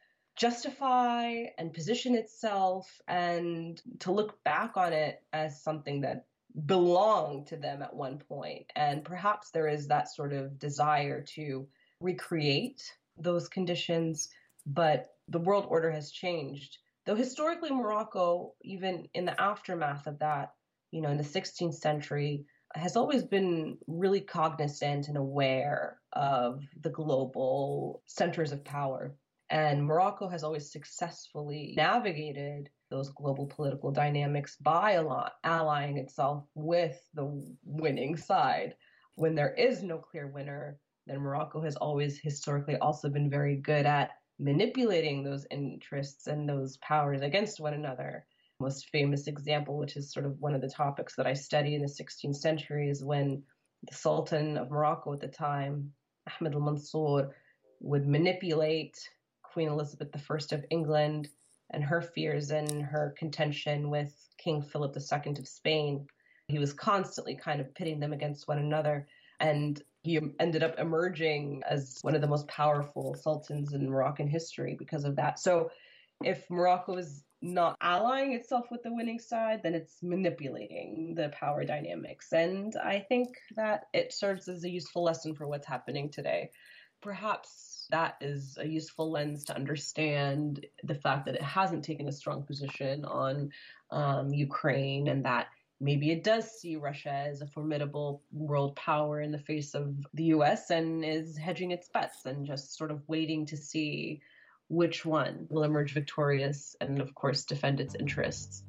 justify and position itself and to look back on it as something that belonged to them at one point. And perhaps there is that sort of desire to recreate those conditions, but the world order has changed. Though historically, Morocco, even in the aftermath of that, in the 16th century, has always been really cognizant and aware of the global centers of power. And Morocco has always successfully navigated those global political dynamics by allying itself with the winning side. When there is no clear winner, then Morocco has always historically also been very good at manipulating those interests and those powers against one another. Most famous example, which is sort of one of the topics that I study in the 16th century, is when the Sultan of Morocco at the time, Ahmed al-Mansur, would manipulate Queen Elizabeth I of England and her fears and her contention with King Philip II of Spain. He was constantly kind of pitting them against one another, and he ended up emerging as one of the most powerful sultans in Moroccan history because of that. So if Morocco is not allying itself with the winning side, then it's manipulating the power dynamics. And I think that it serves as a useful lesson for what's happening today. Perhaps that is a useful lens to understand the fact that it hasn't taken a strong position on Ukraine, and that maybe it does see Russia as a formidable world power in the face of the US and is hedging its bets and just sort of waiting to see which one will emerge victorious and, of course, defend its interests.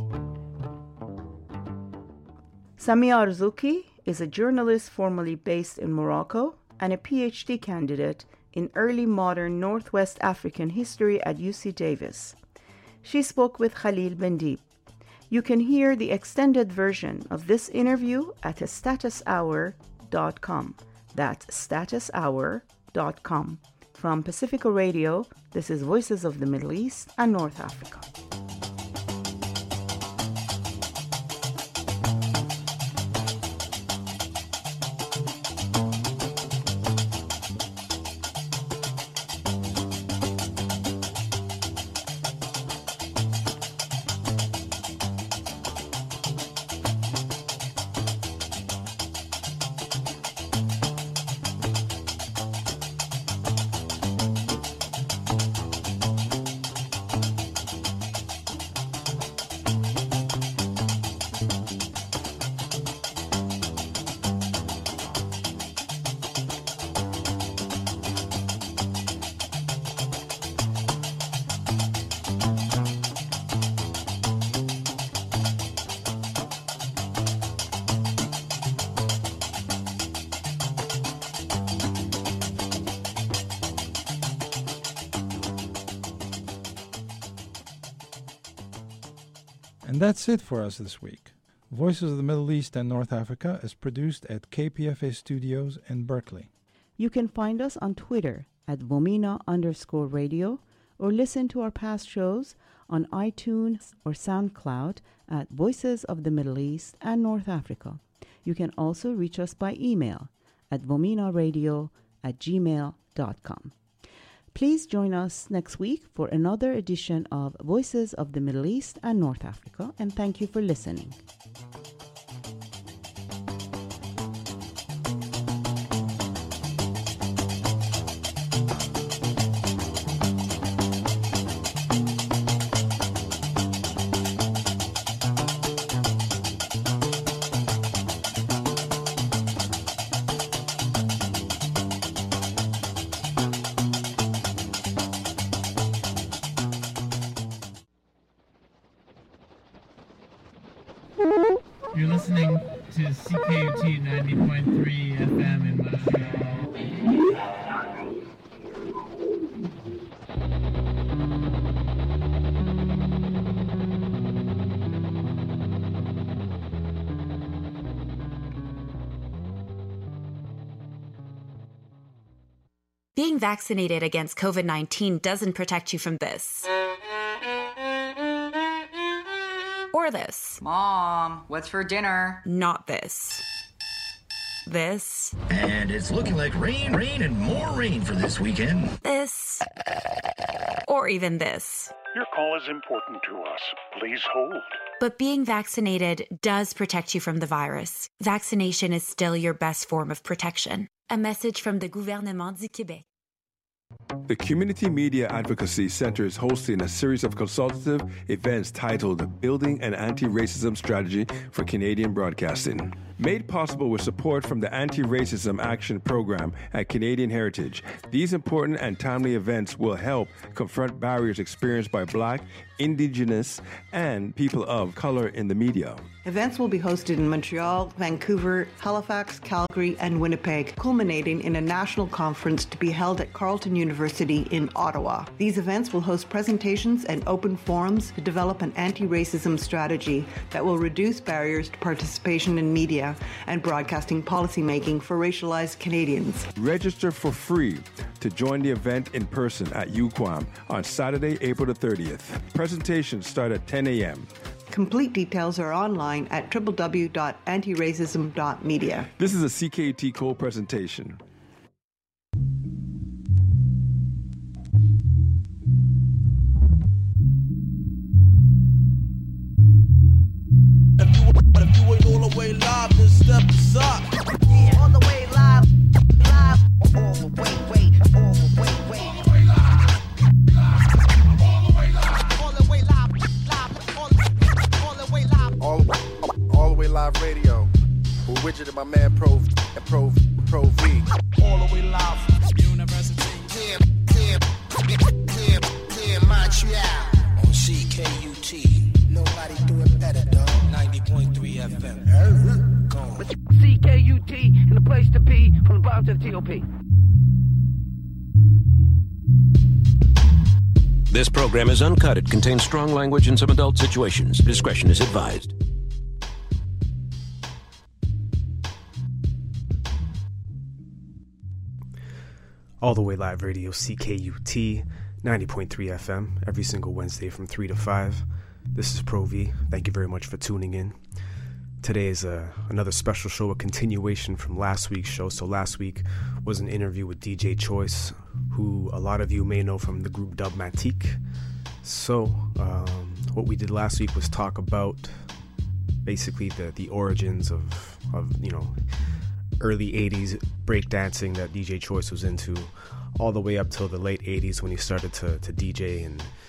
Samia Arzouki is a journalist formerly based in Morocco and a PhD candidate in early modern Northwest African history at UC Davis. She spoke with Khalil Bendib. You can hear the extended version of this interview at statushour.com. That's statushour.com. From Pacifica Radio, this is Voices of the Middle East and North Africa. And that's it for us this week. Voices of the Middle East and North Africa is produced at KPFA Studios in Berkeley. You can find us on Twitter at Vomina_radio or listen to our past shows on iTunes or SoundCloud at Voices of the Middle East and North Africa. You can also reach us by email at vominaradio@gmail.com. Please join us next week for another edition of Voices of the Middle East and North Africa, and thank you for listening. You're listening to CKUT 90.3 FM in Montreal. Being vaccinated against COVID-19 doesn't protect you from this. Or this. Mom, what's for dinner? Not this. This. And it's looking like rain, and more rain for this weekend. This. Or even this. Your call is important to us. Please hold. But being vaccinated does protect you from the virus. Vaccination is still your best form of protection. A message from the Gouvernement du Québec. The Community Media Advocacy Center is hosting a series of consultative events titled Building an Anti-Racism Strategy for Canadian Broadcasting. Made possible with support from the Anti-Racism Action Program at Canadian Heritage, these important and timely events will help confront barriers experienced by Black, Indigenous, and people of color in the media. Events will be hosted in Montreal, Vancouver, Halifax, Calgary, and Winnipeg, culminating in a national conference to be held at Carleton University University in Ottawa. These events will host presentations and open forums to develop an anti-racism strategy that will reduce barriers to participation in media and broadcasting policymaking for racialized Canadians. Register for free to join the event in person at UQAM on Saturday, April the 30th. Presentations start at 10 a.m. Complete details are online at www.antiracism.media. This is a CKUT co-presentation. If you ain't all the way live, then step aside. All the way live, live, all the way, all the way, all the way live, all the way live, all the way live, all the way live, all the way live radio. With Widget and my man Pro V. All the way live, University. Montreal On CKUT. Nobody do it better, dog. 90.3 FM. CKUT and the place to be from the bottom to the TOP. This program is uncut. It contains strong language and some adult situations. Discretion is advised. All the way live radio, CKUT, 90.3 FM, every single Wednesday from 3 to 5. This is Pro V. Thank you very much for tuning in. Today is another special show, a continuation from last week's show. So last week was an interview with DJ Choice, who a lot of you may know from the group Dubmatique. So what we did last week was talk about basically the origins of early 80s breakdancing that DJ Choice was into, all the way up till the late 80s when he started to DJ and